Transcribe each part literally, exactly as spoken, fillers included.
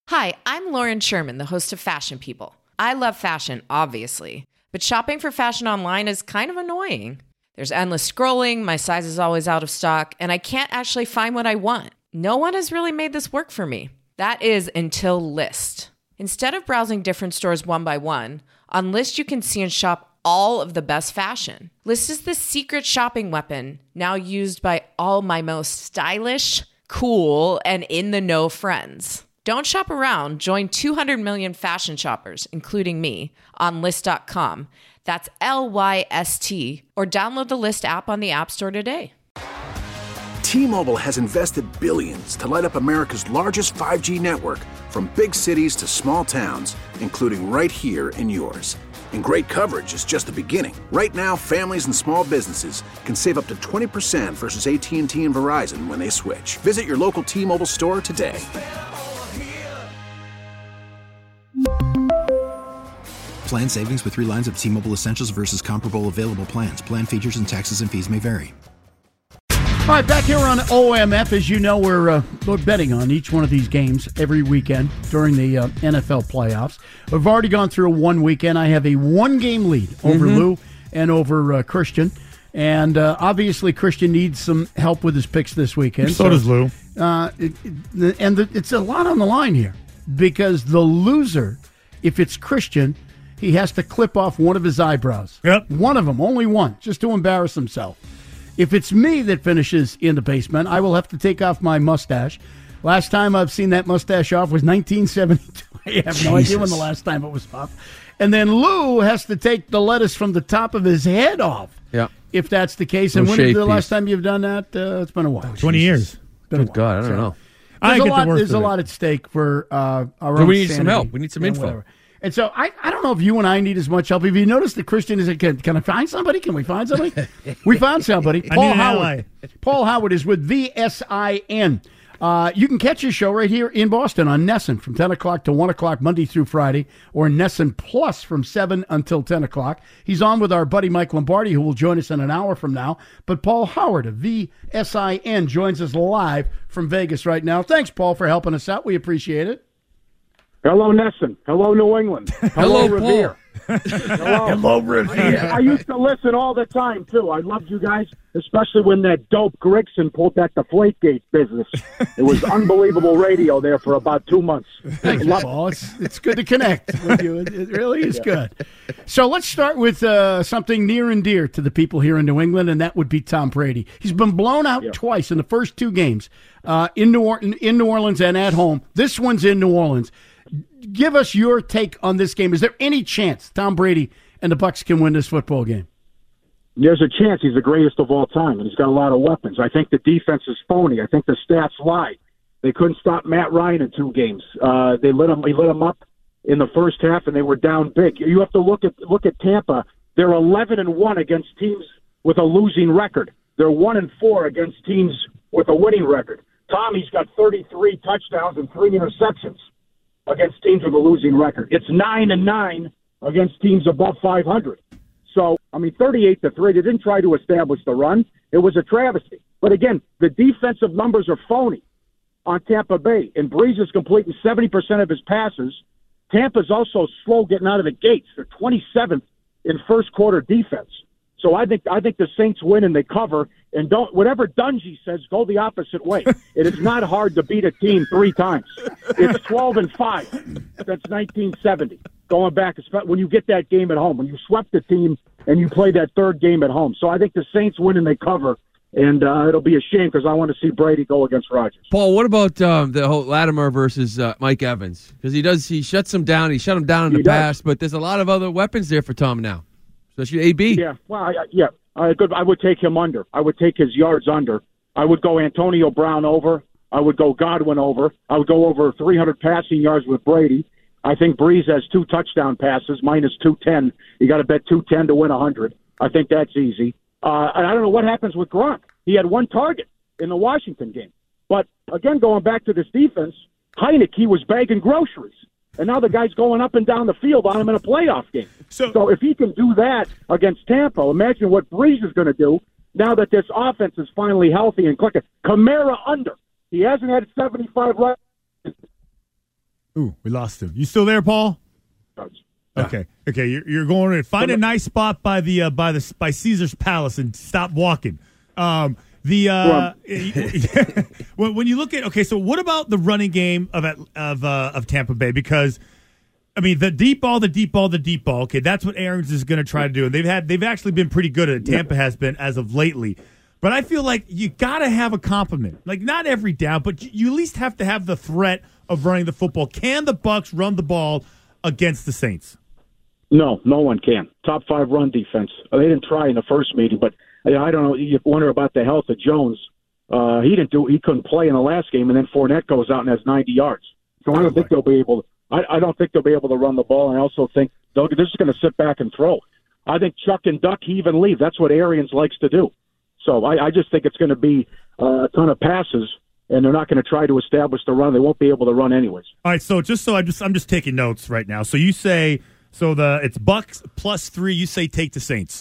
Hi, I'm Lauren Sherman, the host of Fashion People. I love fashion, obviously, but shopping for fashion online is kind of annoying. There's endless scrolling, my size is always out of stock, and I can't actually find what I want. No one has really made this work for me. That is until Lyst. Instead of browsing different stores one by one, on Lyst you can see and shop all of the best fashion. Lyst is the secret shopping weapon, now used by all my most stylish, cool, and in-the-know friends. Don't shop around. Join two hundred million fashion shoppers, including me, on Lyst dot com. That's L Y S T. Or download the Lyst app on the App Store today. T-Mobile has invested billions to light up America's largest five G network, from big cities to small towns, including right here in yours. And great coverage is just the beginning. Right now, families and small businesses can save up to twenty percent versus A T and T and Verizon when they switch. Visit your local T-Mobile store today. Plan savings with three lines of T-Mobile Essentials versus comparable available plans. Plan features and taxes and fees may vary. All right, back here on O M F, as you know, we're, uh, we're betting on each one of these games every weekend during the uh, N F L playoffs. We've already gone through one weekend. I have a one-game lead over mm-hmm. Lou and over uh, Christian. And uh, obviously, Christian needs some help with his picks this weekend. So, so does Lou. Uh, it, it, and the, it's a lot on the line here because the loser, if it's Christian, he has to clip off one of his eyebrows. Yep. One of them, only one, just to embarrass himself. If it's me that finishes in the basement, I will have to take off my mustache. Last time I've seen that mustache off was nineteen seventy-two. I have Jesus. no idea when the last time it was off. And then Lou has to take the lettuce from the top of his head off. Yeah. If that's the case. And no when is the piece. last time you've done that? Uh, it's been a while. twenty years. Been Good God, I don't so, know. There's, I a lot, the there's a it. lot at stake for uh, our Do own we need sanity some help? We need some and info. Whatever. And so I, I don't know if you and I need as much help. Have you noticed that Christian is, can, can I find somebody? Can we find somebody? We found somebody. I Paul need an Howard. ally. Paul Howard is with V S I N. Uh, you can catch his show right here in Boston on Nesson from ten o'clock to one o'clock Monday through Friday, or Nesson Plus from seven until ten o'clock. He's on with our buddy Mike Lombardi, who will join us in an hour from now. But Paul Howard of V S I N joins us live from Vegas right now. Thanks, Paul, for helping us out. We appreciate it. Hello, Nesson. Hello, New England. Hello, Hello, Revere. Hello, Hello Revere. I used to listen all the time, too. I loved you guys, especially when that dope Grigson pulled that Deflategate business. It was unbelievable radio there for about two months. Thanks, Paul. It's, it's good to connect with you. It, it really is yeah. good. So let's start with uh, something near and dear to the people here in New England, and that would be Tom Brady. He's been blown out yeah. twice in the first two games uh, in, New or- in New Orleans and at home. This one's in New Orleans. Give us your take on this game. Is there any chance Tom Brady and the Bucs can win this football game? There's a chance. He's the greatest of all time, and he's got a lot of weapons. I think the defense is phony. I think the stats lie. They couldn't stop Matt Ryan in two games. Uh, they lit him. He lit him up in the first half, and they were down big. You have to look at look at Tampa. They're eleven and one against teams with a losing record. They're one and four against teams with a winning record. Tommy's got thirty-three touchdowns and three interceptions against teams with a losing record. It's nine and nine against teams above five hundred. So, I mean, thirty-eight to three. They didn't try to establish the run. It was a travesty. But again, the defensive numbers are phony on Tampa Bay. And Breeze is completing seventy percent of his passes. Tampa's also slow getting out of the gates. They're twenty-seventh in first quarter defense. So I think I think the Saints win and they cover. And don't whatever Dungy says, go the opposite way. It is not hard to beat a team three times. It's twelve and five. That's nineteen seventy. Going back, when you get that game at home, when you swept the team and you play that third game at home. So I think the Saints win and they cover. And uh, it'll be a shame because I want to see Brady go against Rodgers. Paul, what about um, the whole Latimer versus uh, Mike Evans? Because he does he shuts him down. He shut him down in the he does. past, but there's a lot of other weapons there for Tom now, especially A B. Yeah, well, I, yeah. I, could, I would take him under. I would take his yards under. I would go Antonio Brown over. I would go Godwin over. I would go over three hundred passing yards with Brady. I think Breeze has two touchdown passes, minus two ten. You got to bet two ten to win one hundred. I think that's easy. Uh, and I don't know what happens with Gronk. He had one target in the Washington game. But, again, going back to this defense, Heineke was bagging groceries. And now the guy's going up and down the field on him in a playoff game. So, so if he can do that against Tampa, imagine what Breeze is going to do now that this offense is finally healthy and clicking. Kamara under. He hasn't had seventy-five runs. Ooh, we lost him. You still there, Paul? Okay, okay. You're, you're going to find a nice spot by the uh, by the by Caesar's Palace and stop walking. Um, the uh, when, when you look at okay, so what about the running game of of uh, of Tampa Bay? Because I mean, the deep ball, the deep ball, the deep ball. Okay, that's what Arians is going to try to do, and they've had they've actually been pretty good at it. Tampa has been as of lately. But I feel like you got to have a compliment. Like, not every down, but you at least have to have the threat of running the football. Can the Bucs run the ball against the Saints? No, no one can. Top five run defense. They didn't try in the first meeting, but I don't know. You wonder about the health of Jones. Uh, he didn't do. He couldn't play in the last game, and then Fournette goes out and has ninety yards. So I don't think they'll be able. I, I don't think they'll be able to run the ball. And I also think they're just going to sit back and throw. I think Chuck and Duck heave and leave. That's what Arians likes to do. So I, I just think it's going to be uh, a ton of passes, and they're not going to try to establish the run. They won't be able to run anyways. All right, so just so I just I'm just taking notes right now. So you say so the it's Bucs plus three. You say take the Saints.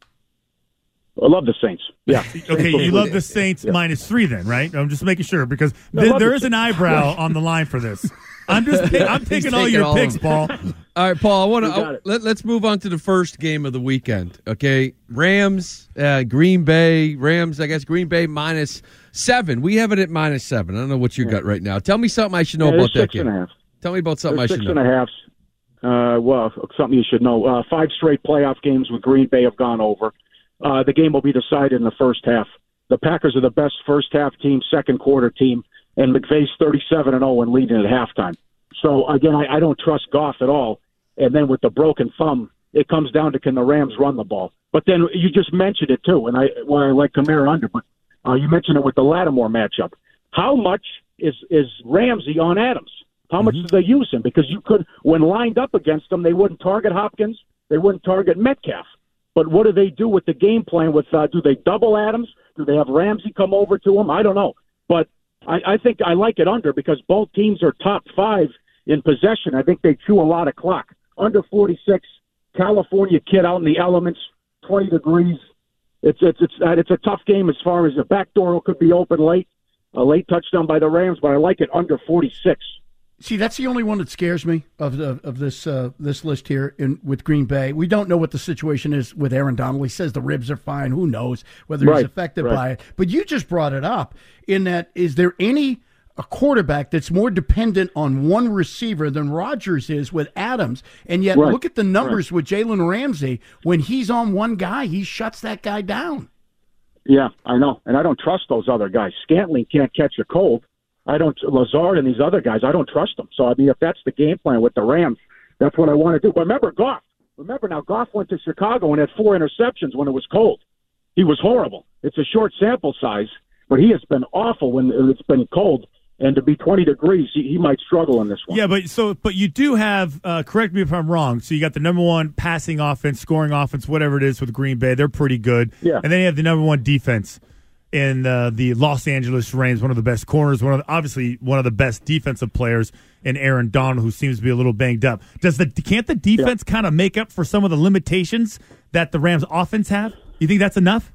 I love the Saints. Yeah. Okay, you love the Saints yeah. minus three then, right? I'm just making sure because th- there is an eyebrow on the line for this. I'm just pick, I'm picking all your all picks, Paul. All right, Paul. I want to let, let's move on to the first game of the weekend. Okay, Rams, uh, Green Bay. Rams, I guess Green Bay minus seven. We have it at minus seven. I don't know what you yeah. got right now. Tell me something I should know yeah, about that six game. And a half. Tell me about something There's I should six know. Six and a half. Uh, well, something you should know. Uh, five straight playoff games with Green Bay have gone over. Uh, the game will be decided in the first half. The Packers are the best first half team, second quarter team, and McVay's thirty-seven and oh and leading at halftime. So, again, I, I don't trust Goff at all. And then with the broken thumb, it comes down to can the Rams run the ball. But then you just mentioned it, too, and I well, I like Kamara under, but uh, you mentioned it with the Lattimore matchup. How much is, is Ramsey on Adams? How much mm-hmm. do they use him? Because you could, when lined up against them, they wouldn't target Hopkins. They wouldn't target Metcalf. But what do they do with the game plan? With uh, do they double Adams? Do they have Ramsey come over to him? I don't know. But I, I think I like it under because both teams are top five in possession. I think they chew a lot of clock. Under forty-six, California kid out in the elements, twenty degrees. It's it's it's uh, it's a tough game as far as the back door could be open late. A late touchdown by the Rams, but I like it under forty-six. See, that's the only one that scares me of the, of this uh, this list here in, with Green Bay. We don't know what the situation is with Aaron Donald. He says the ribs are fine. Who knows whether right, he's affected right. by it? But you just brought it up in that is there any a quarterback that's more dependent on one receiver than Rodgers is with Adams? And yet right, look at the numbers right. with Jalen Ramsey. When he's on one guy, he shuts that guy down. Yeah, I know. And I don't trust those other guys. Scantling can't catch a cold. I don't, Lazard and these other guys, I don't trust them. So, I mean, if that's the game plan with the Rams, that's what I want to do. But remember Goff. Remember now, Goff went to Chicago and had four interceptions when it was cold. He was horrible. It's a short sample size, but he has been awful when it's been cold. And to be twenty degrees, he, he might struggle in this one. Yeah, but so, but you do have, uh, correct me if I'm wrong, so you got the number one passing offense, scoring offense, whatever it is with Green Bay. They're pretty good. Yeah. And then you have the number one defense in uh, the Los Angeles Rams, one of the best corners, one of the, obviously one of the best defensive players in Aaron Donald, who seems to be a little banged up. Does the can't the defense yeah. kind of make up for some of the limitations that the Rams offense have? You think that's enough?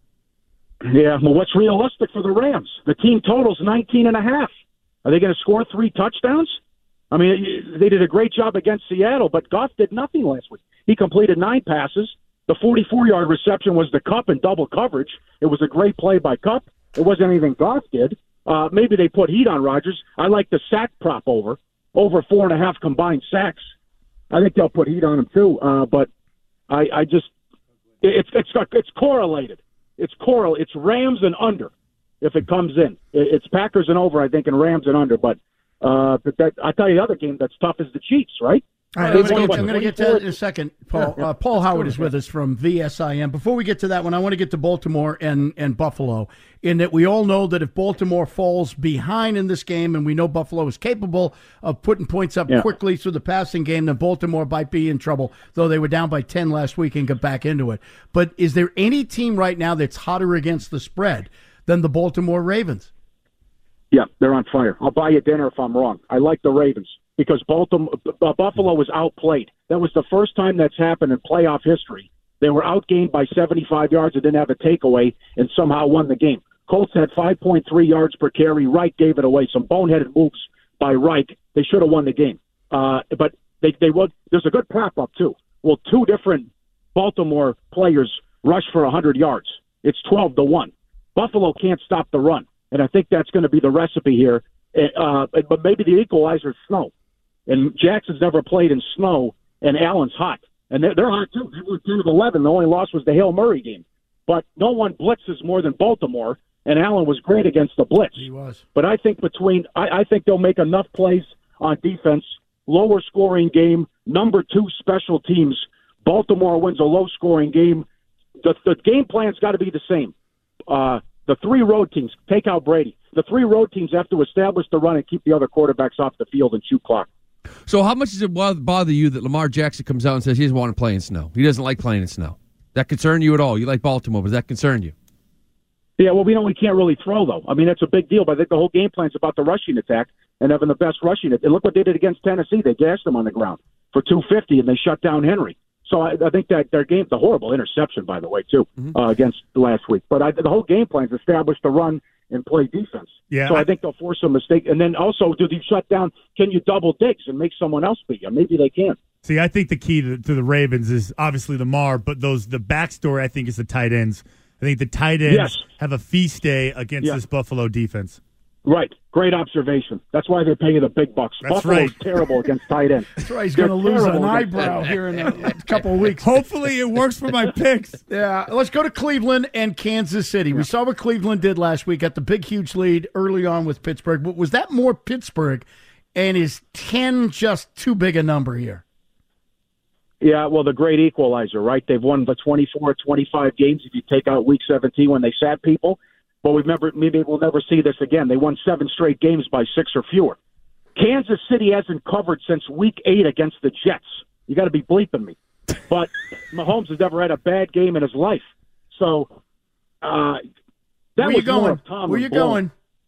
Yeah, well, what's realistic for the Rams? The team total's nineteen and a half. Are they going to score three touchdowns? I mean, they did a great job against Seattle, but Goff did nothing last week. He completed nine passes. The forty-four-yard reception was the Kupp in double coverage. It was a great play by Kupp. It wasn't anything Goff did. Uh, maybe they put heat on Rodgers. I like the sack prop over, over four and a half combined sacks. I think they'll put heat on him too. Uh, but I, I just, it's it's it's correlated. It's correl. It's Rams and under if it comes in. It's Packers and over, I think, and Rams and under. But uh, but that, I tell you, the other game that's tough is the Chiefs, right? All right, I'm going to get to that in a second, Paul. Uh, Paul Howard is with us from V S I N. Before we get to that one, I want to get to Baltimore and, and Buffalo, in that we all know that if Baltimore falls behind in this game, and we know Buffalo is capable of putting points up yeah. quickly through the passing game, then Baltimore might be in trouble, though they were down by ten last week and got back into it. But is there any team right now that's hotter against the spread than the Baltimore Ravens? Yeah, they're on fire. I'll buy you dinner if I'm wrong. I like the Ravens. Because Baltimore, uh, Buffalo was outplayed. That was the first time that's happened in playoff history. They were outgained by seventy-five yards and didn't have a takeaway and somehow won the game. Colts had five point three yards per carry. Reich gave it away. Some boneheaded moves by Reich. they should have won the game. Uh, but they they would. There's a good prop up too. Well, two different Baltimore players rush for one hundred yards. It's twelve to one. Buffalo can't stop the run, and I think that's going to be the recipe here. Uh, but maybe the equalizer is snow, and Jackson's never played in snow, and Allen's hot, and they're, they're hot too. They were ten of eleven. The only loss was the Hail Murray game, but no one blitzes more than Baltimore, and Allen was great against the blitz. He was. But I think between, I, I think they'll make enough plays on defense. Lower scoring game, number two special teams. Baltimore wins a low scoring game. The, the game plan's got to be the same. Uh, the three road teams, take out Brady. The three road teams have to establish the run and keep the other quarterbacks off the field and shoot clock. So how much does it bother you that Lamar Jackson comes out and says he doesn't want to play in snow? He doesn't like playing in snow. That concern you at all? You like Baltimore, but does that concern you? Yeah, well, we know we can't really throw, though. I mean, that's a big deal, but I think the whole game plan's about the rushing attack and having the best rushing attack. And look what they did against Tennessee. They gassed them on the ground for two fifty, and they shut down Henry. So I, I think that their game's a horrible interception, by the way, too, mm-hmm. uh, against last week. But I, the whole game plan's established the run and play defense. Yeah, so I, I think they'll force a mistake. And then also, do you shut down? Can you double Diggs and make someone else beat you? Maybe they can. See, I think the key to, to the Ravens is obviously Lamar, but those the backstory, I think, is the tight ends. I think the tight ends yes. have a feast day against yes. this Buffalo defense. Right. Great observation. That's why they pay you the big bucks. That's Buffalo's right. terrible against tight ends. That's right. He's going to lose an eyebrow here in a, a couple of weeks. Hopefully it works for my picks. Yeah. Let's go to Cleveland and Kansas City. Yeah. We saw what Cleveland did last week. Got the big, huge lead early on with Pittsburgh. But was that more Pittsburgh? And is ten just too big a number here? Yeah, well, the great equalizer, right? They've won the twenty-four, twenty-five games if you take out Week seventeen when they sat people. But we remember, maybe we'll never see this again. They won seven straight games by six or fewer. Kansas City hasn't covered since Week eight against the Jets. You got to be bleeping me. But Mahomes has never had a bad game in his life. So uh, that Where was you going? more of Tom Where you Blown. going?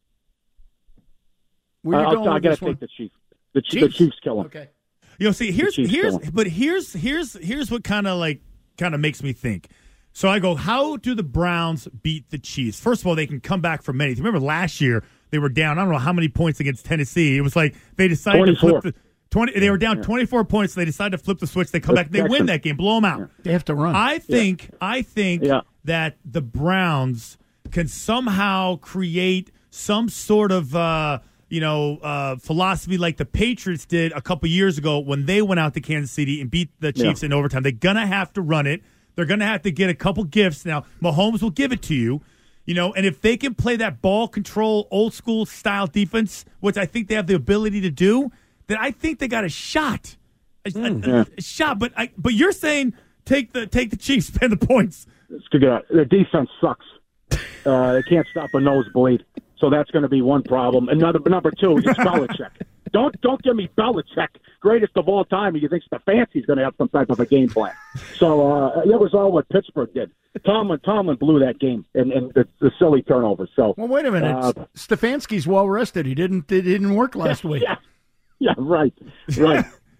Where you uh, going? I got to take the Chiefs. The Chiefs? The Chiefs kill them. Okay. You know, see, here's here's, killing. but here's here's here's what kind of like kind of makes me think. So I go, how do the Browns beat the Chiefs? First of all, they can come back from many. Remember last year they were down, I don't know how many points against Tennessee. It was like they decided twenty-four. to flip the twenty. They were down yeah. twenty-four points. So they decided to flip the switch. They come back. They win that game. Blow them out. They have to run. I think. Yeah. I think yeah. that the Browns can somehow create some sort of. Uh, you know, uh, philosophy like the Patriots did a couple years ago when they went out to Kansas City and beat the Chiefs yeah. in overtime. They're going to have to run it. They're going to have to get a couple gifts. Now, Mahomes will give it to you, you know, and if they can play that ball control, old school style defense, which I think they have the ability to do, then I think they got a shot. A, mm, a, yeah. a shot. But I, but you're saying take the take the Chiefs, spend the points. Their defense sucks. Uh, they can't stop a nosebleed. So that's going to be one problem. Another number two is Belichick. Don't don't give me Belichick, greatest of all time, and you think Stefanski's going to have some type of a game plan. So uh, it was all what Pittsburgh did. Tomlin Tomlin blew that game and, and the, the silly turnovers. So well, wait a minute. Uh, Stefanski's well rested. He didn't. It didn't work last yeah, week. Yeah, yeah, right, right.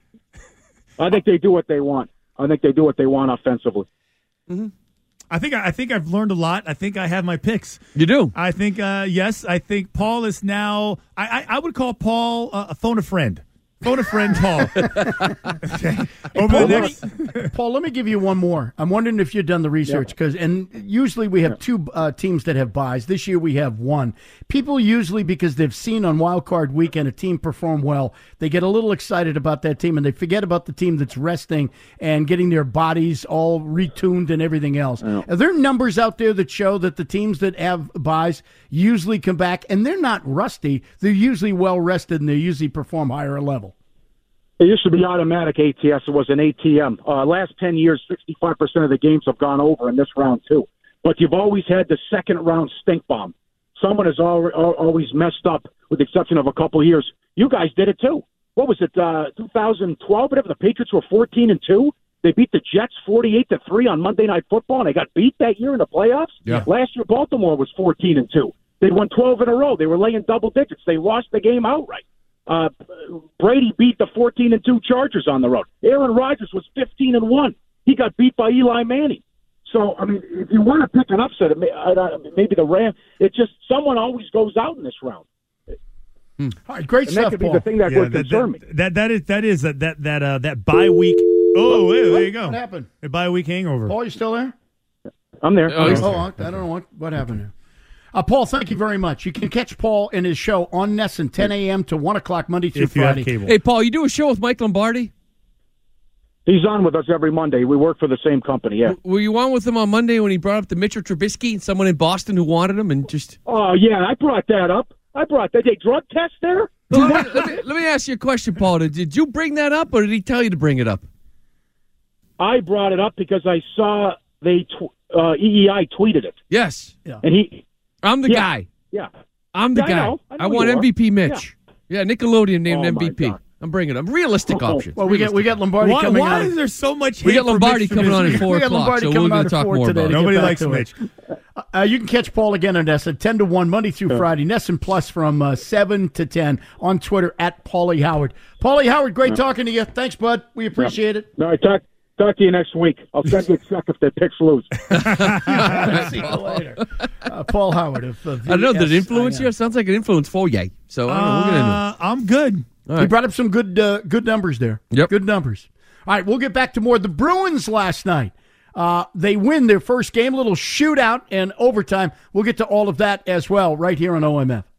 I think they do what they want. I think they do what they want offensively. Mm-hmm. I think I think I've learned a lot. I think I have my picks. You do. I think uh, yes. I think Paul is now. I I, I would call Paul uh, a phone a friend. Phone a friend, Paul. Okay. Over Paul, the next... let me, Paul, let me give you one more. I'm wondering if you've done the research because, yeah. and usually we have yeah. two uh, teams that have buys. This year we have one. People usually, because they've seen on Wild Card Weekend a team perform well, they get a little excited about that team and they forget about the team that's resting and getting their bodies all retuned and everything else. Yeah. Are there numbers out there that show that the teams that have buys usually come back and they're not rusty? They're usually well rested and they usually perform higher level. It used to be automatic A T S. It was an A T M. Uh, last ten years, sixty-five percent of the games have gone over in this round, too. But you've always had the second-round stink bomb. Someone has al- always messed up, with the exception of a couple of years. You guys did it, too. What was it, uh, two thousand twelve? Whatever, the Patriots were fourteen and two. They beat the Jets forty-eight to three on Monday Night Football, and they got beat that year in the playoffs. Yeah. Last year, Baltimore was fourteen and two. They'd won twelve in a row. They were laying double digits. They lost the game outright. Uh, Brady beat the fourteen and two Chargers on the road. Aaron Rodgers was fifteen and one. He got beat by Eli Manning. So, I mean, if you want to pick an upset, maybe the Ram. It just someone always goes out in this round. Hmm. All right, great and stuff, that could Paul. be the thing that Yeah, would that, concern that, me. that that is that is that that that uh, that bye week. Oh, yeah, there you go. What happened? A bye week hangover. Paul, you still there? I'm there. Oh, I'm he's there. Oh, I don't know what, what happened here. Uh, Paul, thank you very much. You can catch Paul in his show on Nesson, ten a.m. to one o'clock Monday through If you have Friday. cable. Hey, Paul, you do a show with Mike Lombardi? He's on with us every Monday. We work for the same company, yeah. Were you on with him on Monday when he brought up the Mitchell Trubisky and someone in Boston who wanted him and just... Oh, yeah, I brought that up. I brought that. They drug test there? let, me, let me ask you a question, Paul. Did, did you bring that up or did he tell you to bring it up? I brought it up because I saw they tw- uh, E E I tweeted it. Yes. Yeah. And he... I'm the yeah, guy. Yeah. I'm the Yeah, I guy. know. I know I want you are. M V P Mitch. Yeah, Nickelodeon named Oh, my M V P. God. I'm bringing him. Realistic Oh, options. Well, we get we got Lombardi Why, coming why on. is there so much? We hate got for Lombardi Mitch coming on at Trubisky? four We got o'clock, Lombardi so we're coming going on to at talk four more today about to it. get Nobody back likes to it. Mitch. Uh, you can catch Paul again on Nesson, ten to one, Monday through Friday. Nesson Plus from uh, seven to ten on Twitter at Paulie Howard. Paulie Howard, great talking to you. Thanks, bud. We appreciate it. No, I talk, talk to you next week. I'll send you a check if the picks lose. See you later. Uh, Paul Howard of uh, I don't know. Did it influence V S I N. you? It sounds like an influence for you. So I don't know. We'll get into it. Uh, I'm good. All He right. brought up some good uh, good numbers there. Yep. Good numbers. All right, we'll get back to more. The Bruins last night. Uh, they win their first game, little shootout and overtime. We'll get to all of that as well right here on O M F.